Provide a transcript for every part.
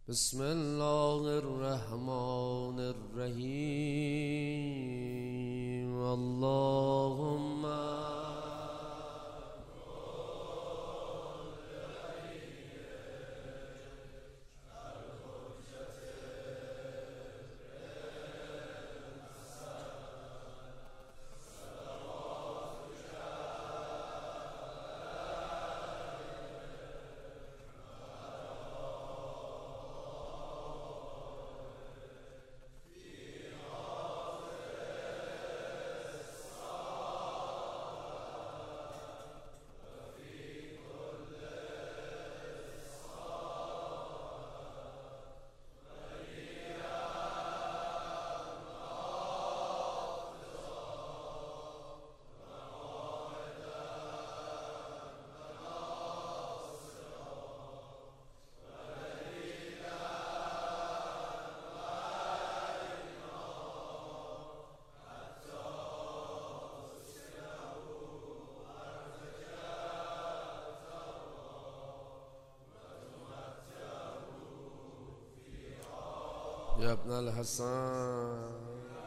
بسم الله الرحمن الرحیم اللهم یا ابن الحسن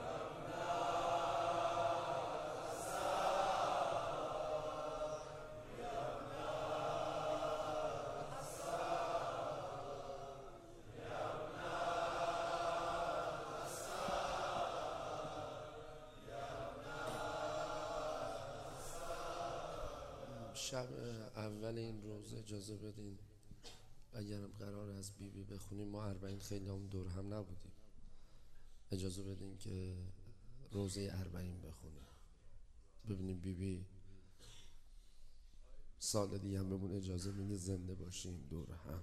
شب اول این روزه اجازه بدین اگرم قرار از بیبی بخونیم، ما 40 خیلی هم دور هم نبودیم، اجازه بدین که روزه 40 بخونیم ببینیم بیبی سال دیگه هم بهمون اجازه میده زنده باشیم دور هم.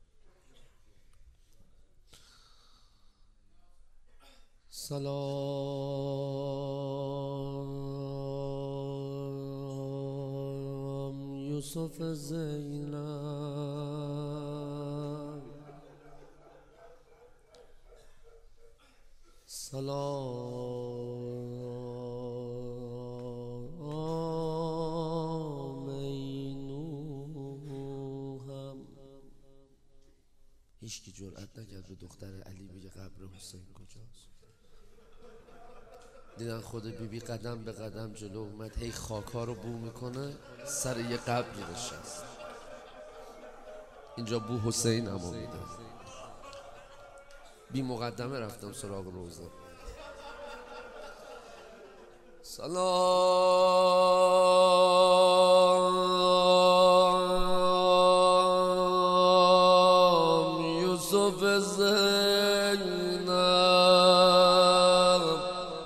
سلام یوسف زینب، سلام ای نوحم. هیچکی جرأت نکرد به دختر علی بگه قبر حسین کجاست. دیدن خود بیبی قدم به قدم جلو اومد، هی خاکا رو بو میکنه، سر یه قبر نشست. اینجا بو حسین اما میده. بی مقدمه رفتم سراغ روزه. سلام یوسف زینب،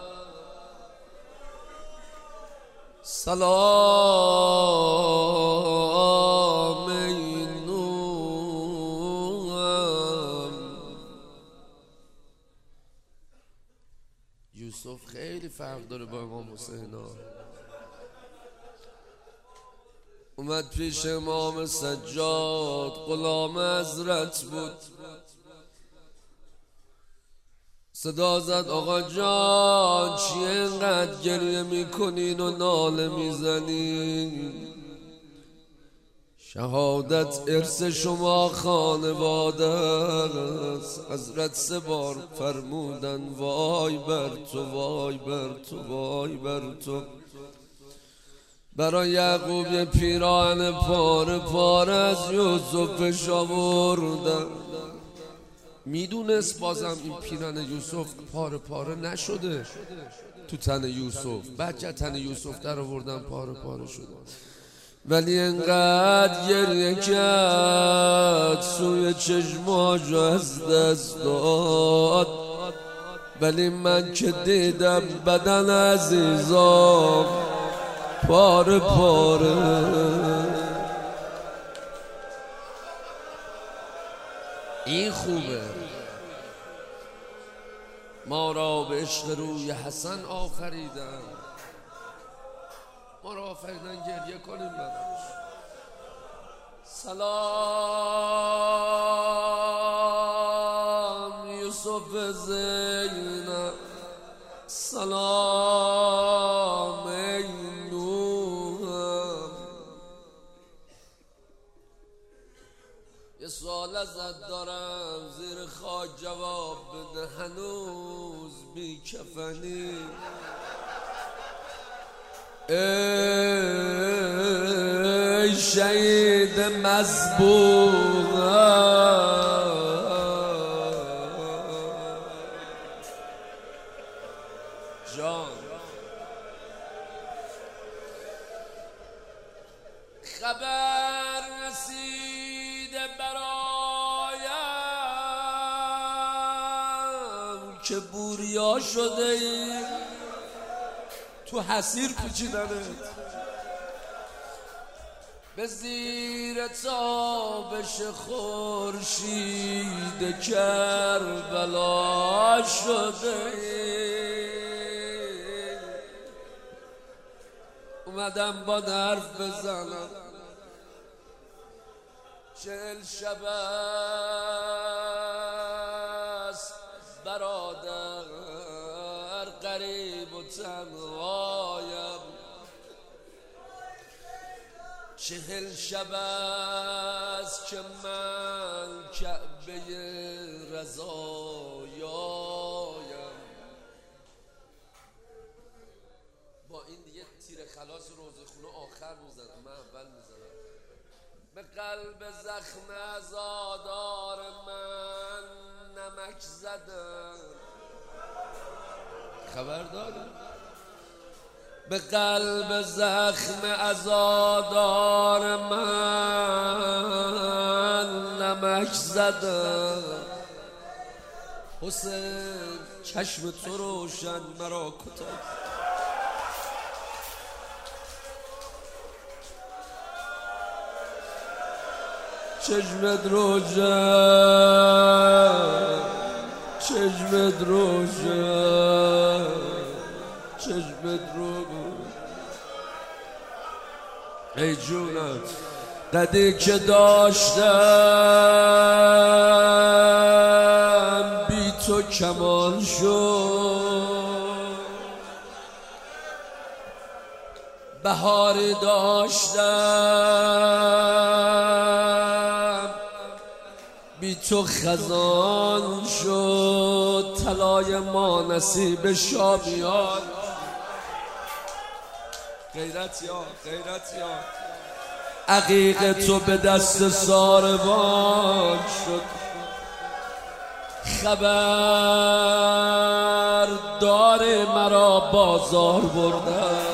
سلام ای نوحم. یوسف خیلی فرق داره با امام حسین. اومد پیش امام سجاد، غلام حضرت بود، صدا زد آقا جان چیه اینقدر گریه میکنین و ناله میزنین؟ شهادت ارث شما خانواده است. حضرت 3 بار فرمودن وای بر تو، وای بر تو، وای بر تو. برای یعقوب یه پیراهن پاره پاره از یوسف آوردن. میدونست بازم این پیراهن یوسف پاره پاره نشده تو تن یوسف، بعد که تن یوسف در آوردن پاره پاره شده، ولی انقدر گریه کرد سوی چشماش از دست داد. ولی من که دیدم بدن عزیزام پاره پاره. این خوبه، ما را به عشق روی حسن آفریدن، ما را آفریدن گریه کنیم براش. سلام یوسف زینب، سلام ای نوحم. یه سوال ازت دارم زیر خاک جواب بده، هنوز بی کفنی؟ ای شهید مذبوح جان، خبر رسیده برایم که بوریا شده ای، تو حسیر پیچیدنت، به زیر تابش خورشید کربلا شده ای. اومدم با حرف بزنم، 40 شب است برادر، غریب و تنهایم. 40 شب است که من کعبه رضایایم. با این دیگه تیر خلاص روزخونه آخر میزنم، من اول میزنم. به قلب زخم عزادار من نمک زدم، خبر دارم؟ به قلب زخم عزادار من نمک زدم. حسین چشم تو روشن مرا کتک، چشمت روشن، چشمت روشن، چشمت روشن. ای جونم قدی که داشتم بی تو کمال شد، بهاری داشتم بی تو خزان شد. طلای ما نصیب شامیان، غیرت یا غیرت یا عقیق تو به دست ساربان شد. خبر داره مرا بازار بردن،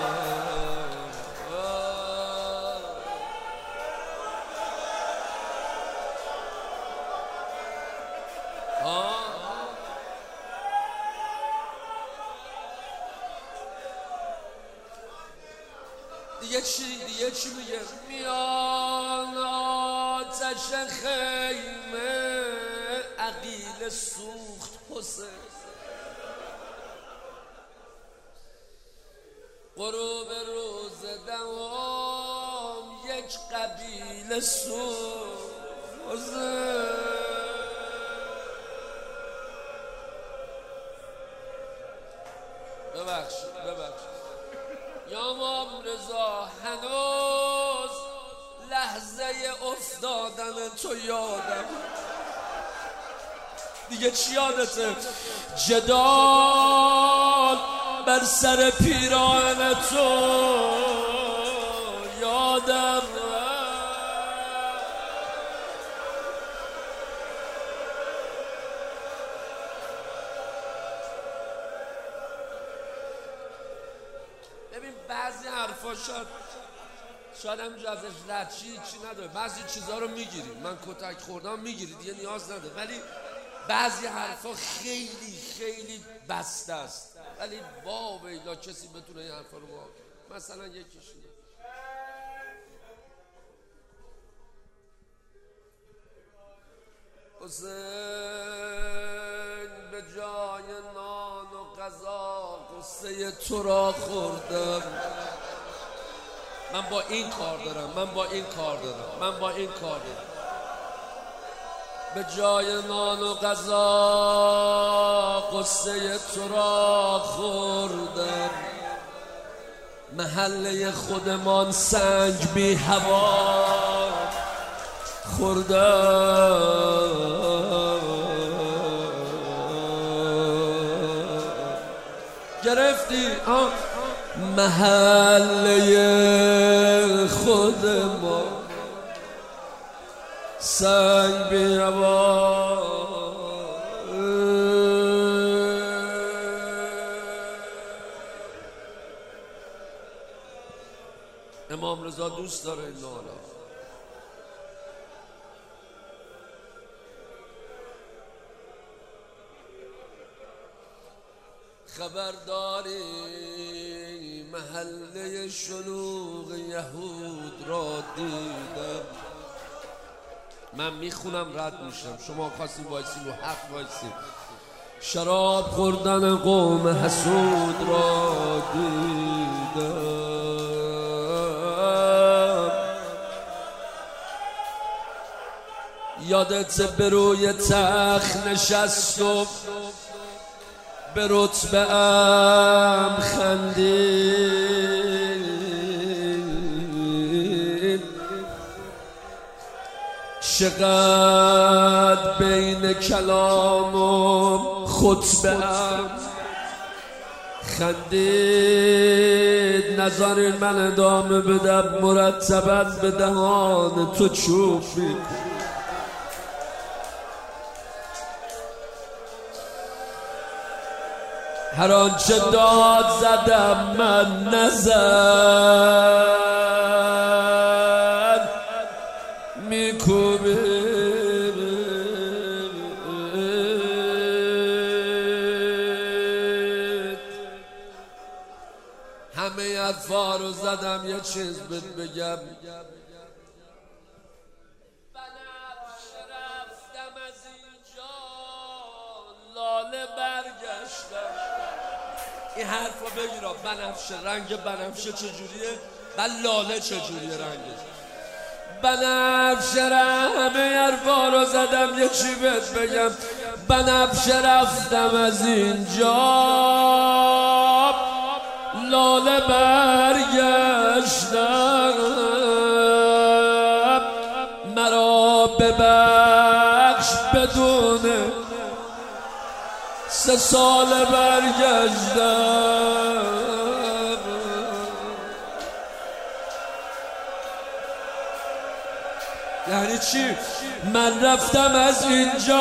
دیگه چی میگه؟ میان آتش خیمه عقیل سوخت حسین، غروب روز دوام یک قبیله سوخت حسین. ببخشید یا امام رضا، هنوز لحظه افتادن تو یادم. دیگه چی یادته؟ جدال بر سر پیراهن تو یادم. ببین بعضی حرفا شاید همینجا ازش رد چی نداره، بعضی چیزها رو میگیری، من کتک خوردم میگیری دیگه نیاز نداره، ولی بعضی حرفا خیلی خیلی بسته است. ولی واویلا کسی بتونه این حرفا رو واقع، مثلا یکیش حسین به جای نان و غذا قصه تو را خوردم. من با این کار دارم. به جای نان و غذا قصه تو را خوردم. محله خودمان سنگ بی هوا، خوردم گرفتی محله خود ما سنگ بیابان امام رضا دوست داره این نالا خبرداری محله شلوغ یهود را دیدم من میخونم رد میشم شما خواستیم وایسیم و حق وایسیم شراب خوردن قوم حسود را دیدم یادت به روی تخت نشست و به رتبه ام خندید چقدر بین کلام و خطبه ام خندید نذارین من ادامه بدم مرتباً به دهان تو چوب میکنم هر آنچه داد زدم من نزد میکوبه همه حرفا رو زدم یه چیز بگم رفتم از اینجا لاله برگشتم این حرفا بگیرم بنفشه رنگ بنفشه چجوریه و لاله چجوریه رنگش بنفشه همه حرفا رو زدم یه چی بهت بگم بنفشه رفتم از اینجا لاله برگشتم مرا ببخش بدون 3 سال برگشتم یعنی چی؟ من رفتم از اینجا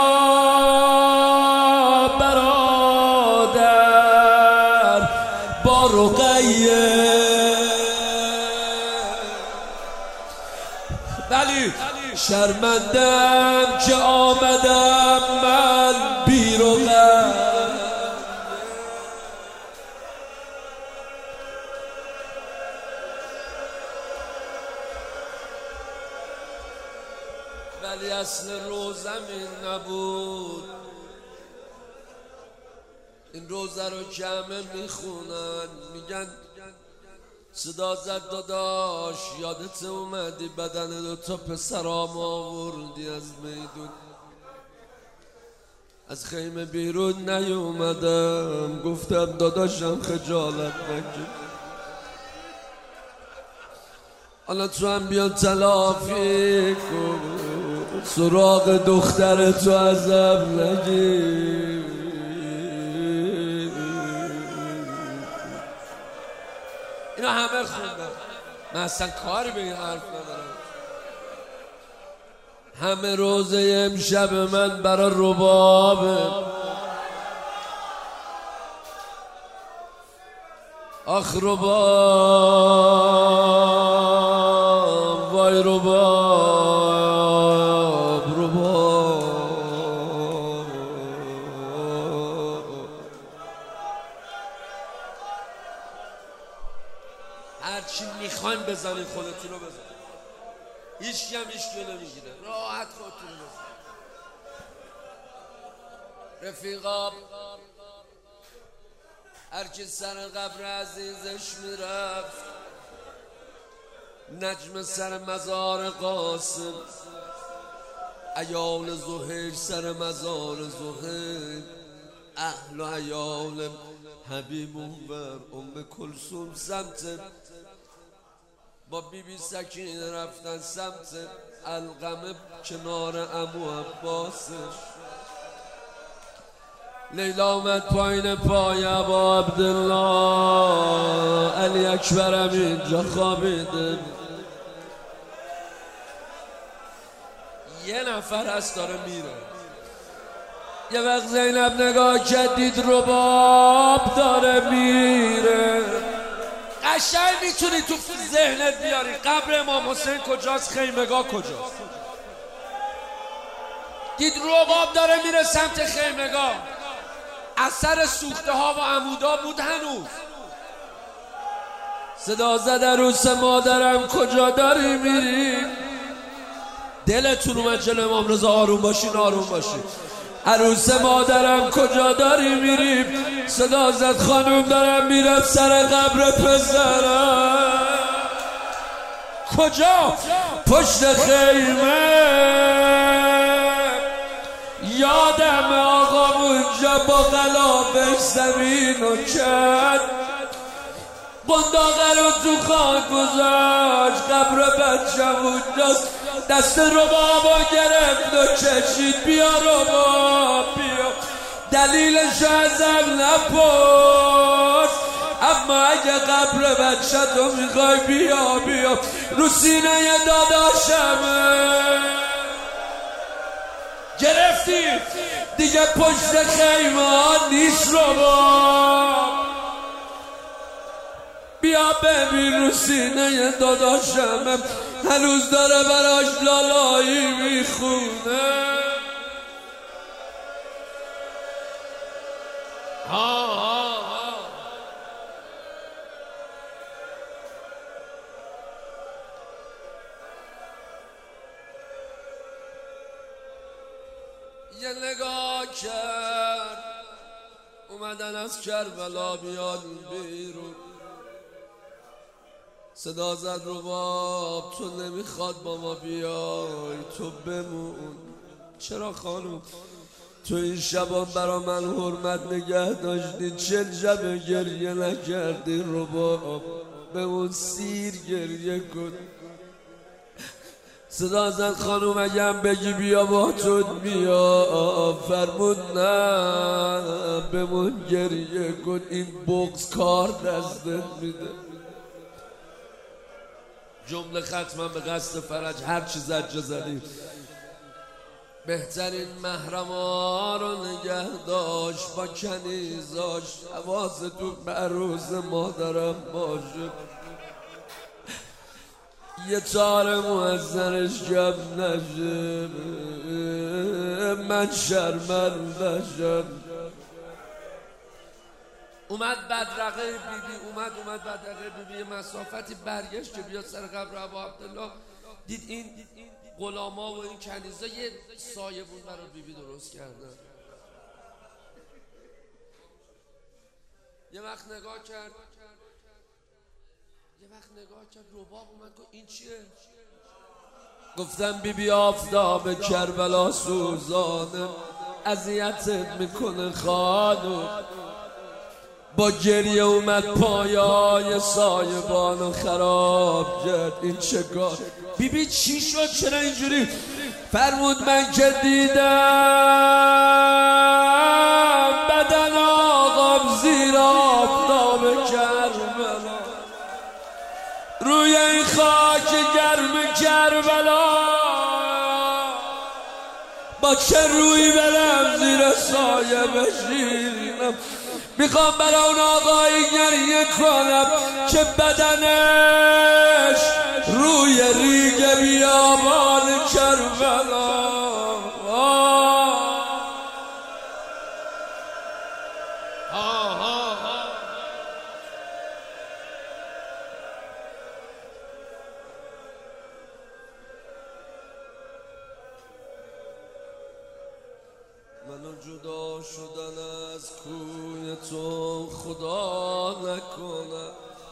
برادر با رقیه ولی شرمندم که آمدم من بی رقیه ولی اصل روزم این نبود این روزه رو که همه میخونن میگن صدا زد داداش یادت اومدی بدن 2 تا پسرام آوردی از میدون از خیمه بیرون نیومدم گفتم داداشم خجالت نکش حالا تو هم بیا تلافی کن سراغ دختر تو ازم نگیر اینا همه خوندم من اصلا کاری به این حرف ندارم همه روزه امشب من برا ربابه آخ رباب وای رباب رباب هرچی میخواین بزنید خودتون رو بزنید هیچی هم هیچکی نمیگیره راحت خودتون رو بزنید رفیقا هرکی سر قبر عزیزش میرفت نجم سر مزار قاسم عیال زهیر سر مزار زهیر اهل و عیال حبیب اونور کلثوم سمت با بی بی سکینه رفتن سمت القمه کنار عمو عباسش. لیلا آمد پایین پای ابا عبدالله، علی اکبرم اینجا خوابیده. یه نفر هست داره میره. یه وقت زینب نگاه کرد دید رباب داره میره. قشنگ میتونی تو ذهنت بیاری قبر امام حسین کجاست، خیمگاه کجاست. دید رباب داره میره سمت خیمگاه. اثر سوخته ها و عمودا بود هنوز. صدا زد عروس مادرم کجا داری میری؟ دلتون اومد جلو امام رضا آروم باشین آروم باشین. عروس مادرم کجا داری میری؟ صدا زد خانوم دارم میرم سر قبر پسرم. کجا؟ پشت خیمه. یادم آقا اونجا با غلابش زمین و کرد، قنداقه رو تو خاک گذاشت. قبر بچم اونجاست. دست ربابو گرفت و کشید. بیا رباب بیا، دلیلش ازم نپرس، اما اگه قبر بچه تو میخوای بیا بیا رو سینه داداشمه. گرفتی دیگه پشت خیمه ها نیست رباب، بیا ببین رو سینه داداشمه هنوز داره براش لالایی میخونه. یه نگاه کرد اومدن از کربلا بیاد بیرون. صدا زد رباب تو نمیخواد با ما بیای، تو بمون. چرا خانم؟ تو این شبان برا من حرمت نگه داشتی، 40 شب گریه نکردی رباب، بمون سیر گریه کن. صدا زد خانوم اگم بگی بیا با تو بیا، فرمود نه بمون گریه کن، این بغض کار دستت میده. جمله ختمم به قصد فرج، هر چی زد زدیم. بهترین محرما رو نگه داشت با کنیزاش، حواستون به عروس مادرم باشه. یه تار موزنش کم نشه، من شرمنده شم. اومد بدرقه بیبی، اومد بدرقه بیبی مسافتی برگشت که بیاد سر قبر ابا عبدالله. دید این غلاما و این کنیزا یه سایبون برای بیبی درست کردن. یه وقت نگاه کرد رباب اومد گفت این چیه؟ گفتم بیبی آفتاب کربلا سوزانه اذیتت میکنه خانم. با گریه اومد پایای سایبانو خراب کرد. این چه کار؟ بیبی چی شد؟ چرا اینجوری؟ فرمود من که دیدم بدن آقام زیر آفتاب کربلا، روی این خاک گرم کربلا، با چه روی برم زیر سایه بشینم؟ میخوام برای اون آقایی گریه کنم که بدنش روی ریگ بیابان کربلا. منو جدا شدن از کوی تو خدا نکنه.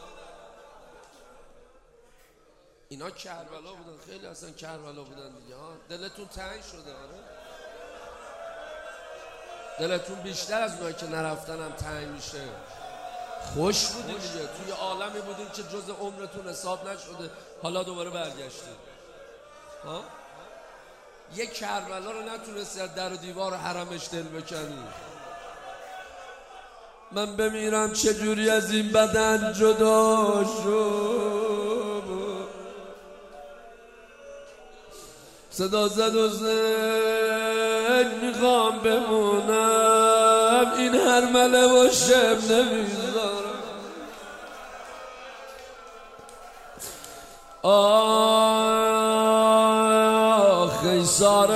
اینا کربلا بودن، خیلی اصلا کربلا بودن دیگه ها. دلتون تنگ شده؟ آره دلتون بیشتر از اونایی که نرفتن هم تنگ میشه. خوش بودیم دیگه، توی عالمی بودیم که جز عمرتون حساب نشده، حالا دوباره برگشتیم ها. یک کربلا رو نتونستی از در و دیوار حرمش دل بکنی. من بمیرم چجوری از این بدن جدا شد. صدا زد و زد میخوام بمونم، این هرمله و شب نمیذارم. آخی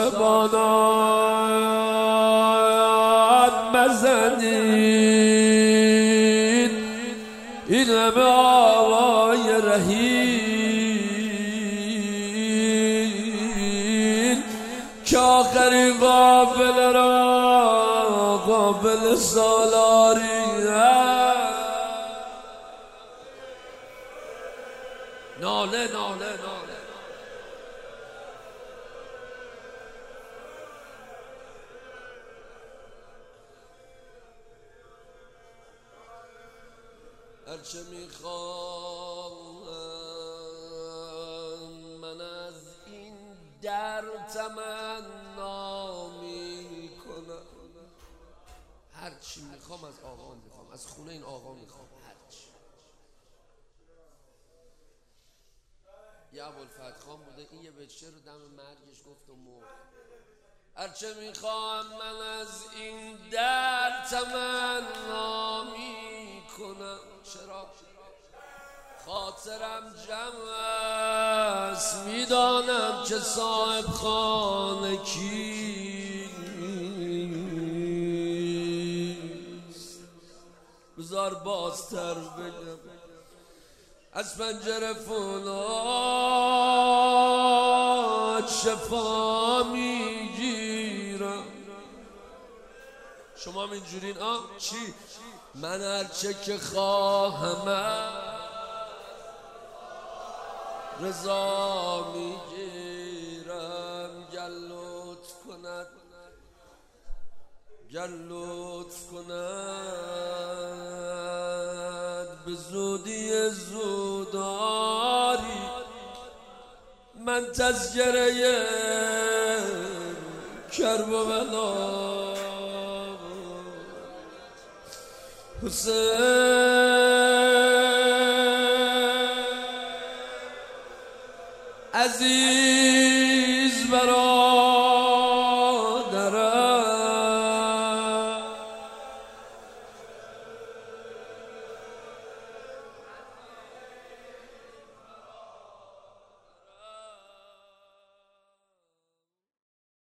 ساربانان مزنید این همه آوای رهین که آخرین قافله را قافل سالاری ناله ناله ناله. هرچه میخوام من از این در تمنا میکنم. هرچی میخوام از آقا میخوام، از خونه این آقا میخوام. هرچی یه ابوالفتح خان بوده، این یه بچه رو دم مرگش گفت و مرد. هرچه میخوام من از این در تمنا میکنم. چرا؟ خاطرم جمع است، میدانم که صاحب خانه کیست. بذار بازتر بگم. از پنجره فولاد شفا میگیرم. شما هم اینجورین؟ چی؟ من هرچه که خواهم رضا میگیرم. گر لطف کند، گر لطف کند به زودی زوداری من تذکره کرب و بلا حسین